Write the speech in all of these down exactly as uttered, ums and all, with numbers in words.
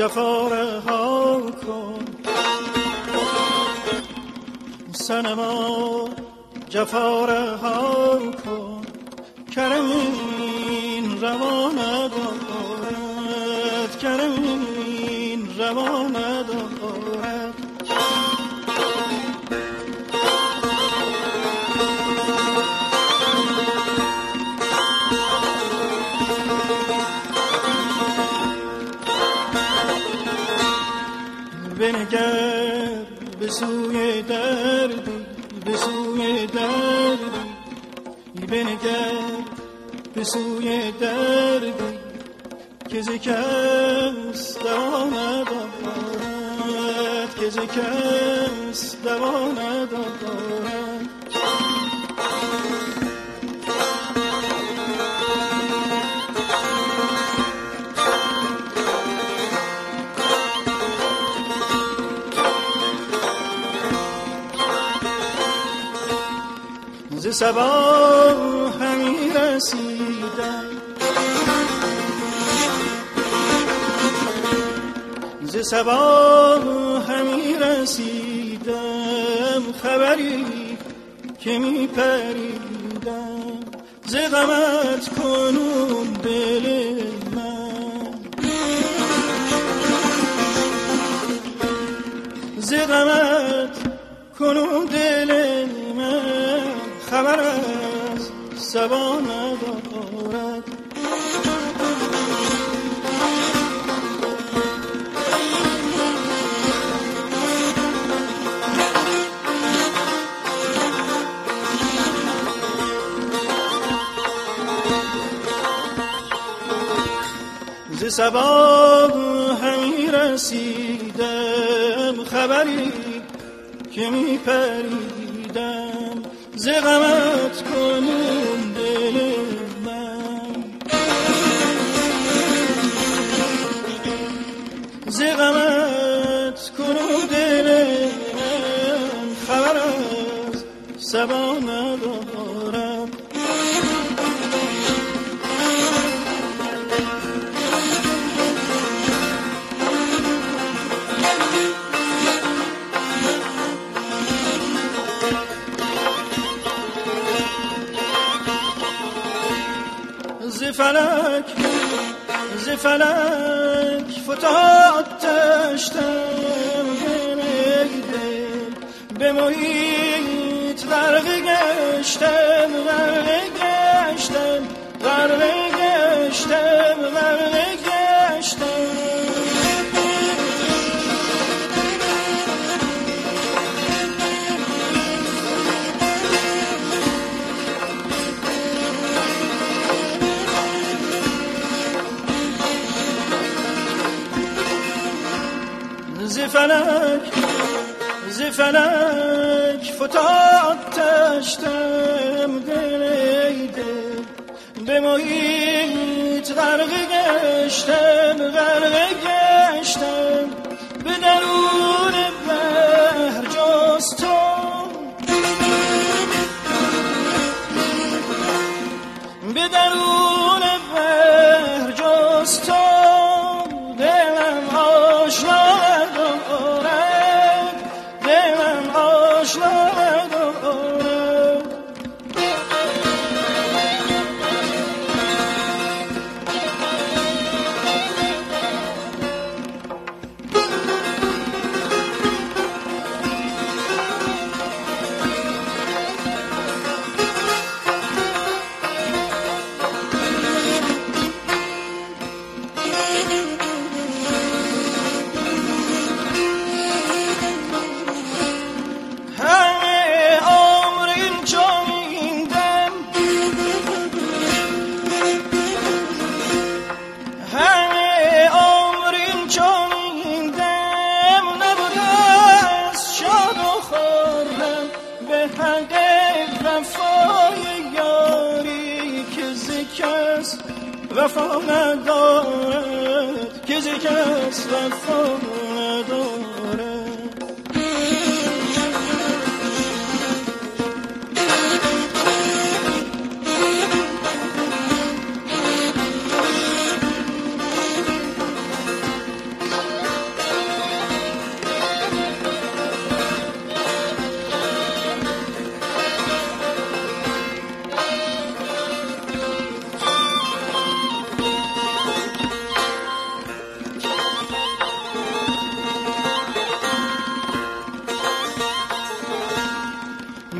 جفا رها کن صنما، جفا رها کن. کرم این روا ندارد، کرم این روا ندارد. بنگر به سوی دردی، به سوی دردی، بنگر به سوی دردی که ز کس دوا ندارد، که ز کس دوا ندارد. ز صبا همی رسیدم، ز صبا همی رسیدم، خبری که می پریدم. ز غمت کنون دل من، ز غمت کنون دل من، خبر از صبا ندارد. ز صبا همی رسیدم، خبری که می پریدم. ز غمت کنون دل من، ز غمت کنون دل من، خبر از صبا ندارم. ز فلک ز فلک فتاد تشتم دل، به محیط غرق گشتم، غرق گشتم، غرق گشتم، غرق گشتم. ز فلک ز فلک فتاد تشتم دل، دل به محیط غرق گشتم، غرق گشتم. به درون بحر جز تو، به درون بحر جز تو، دلم آشنا ندارد، دلم آشنا ندارد. وفا ندارد، که ز کس وفا ندارد.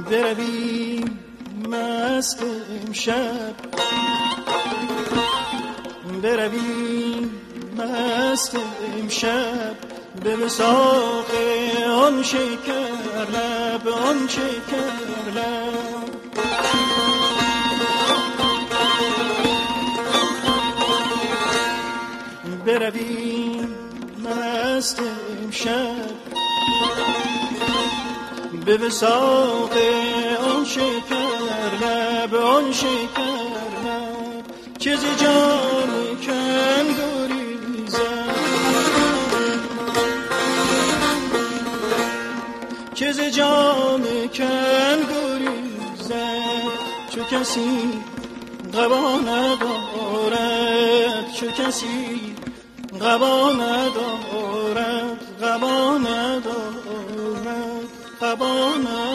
بروی مست امشب، بروی مست امشب به وثاق آن شکر لب، آن شکر لب. بروی مست امشب به وثاق آن شکر لب، آن شکر لب. چه ز جان کم گریزم، چه ز جان کم گریزم، چو کسی قبا ندارد، چو کسی قبا ندارد، قبا ندارد، قبا ندارد.